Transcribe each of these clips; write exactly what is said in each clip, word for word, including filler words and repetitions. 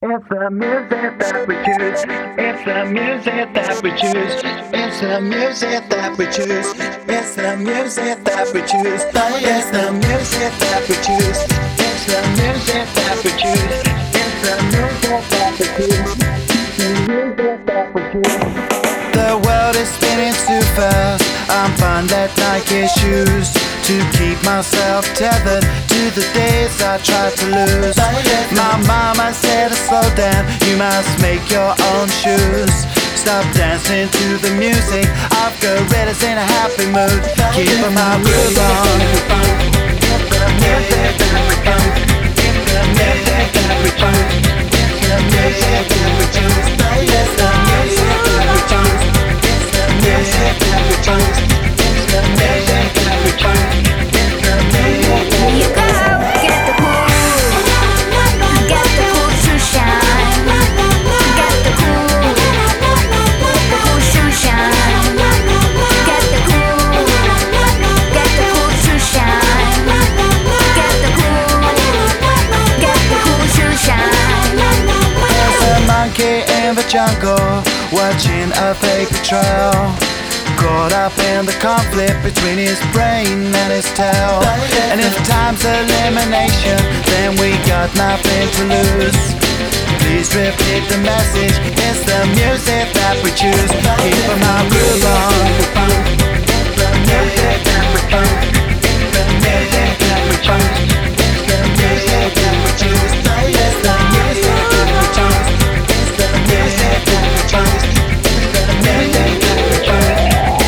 It's the music that we choose. It's the music that we choose. It's the music that we choose. It's the music that we choose. It's the music that we choose. It's the music that we choose. It's the music that we choose. The music that we choose. The world is spinning too fast. I'm fine that Nike shoes to keep myself tethered to the days I tried to lose. My mama said to slow down, you must make your own shoes. Stop dancing to the music of gorillas in a happy mood. Keep my groove on. It's the music that we choose. It's the music that we choose. It's the music that we choose. It's the music that we choose. It's the music that we choose. It's the music that we choose. It's the music that we choose. You go get the cool, get the cool to shine, get the cool, the cool to shine, get the cool, get the cool to shine, get the cool, get the cool to shine. There's a monkey in the jungle watching a paper trail, caught up in the conflict between his brain and his tail. And if time's elimination, then we got nothing to lose. Please repeat the message. It's the music that we choose. Keep my groove on. It's the music that we choose. It's the music that we choose. It's the music that we choose. It's the music that we choose. It's the music that we choose. It's the music that we choose.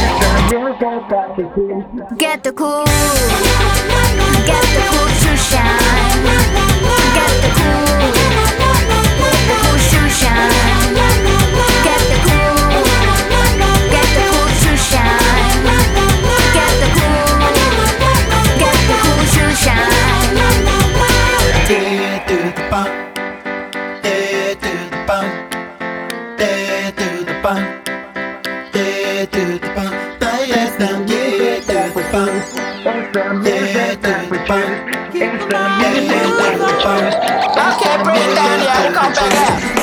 Get the cool, get the cool to shine, get the cool, the cool to shine, get the cool, get the cool to shine, get the cool, get the cool to shine. Yeah, do the bump. Yeah, do the bump. Yeah, do the bump. Yeah, do the bump. It's the music that we choose. It's the music that we choose. It's the music that we choose. I can't breathe down here, come back up.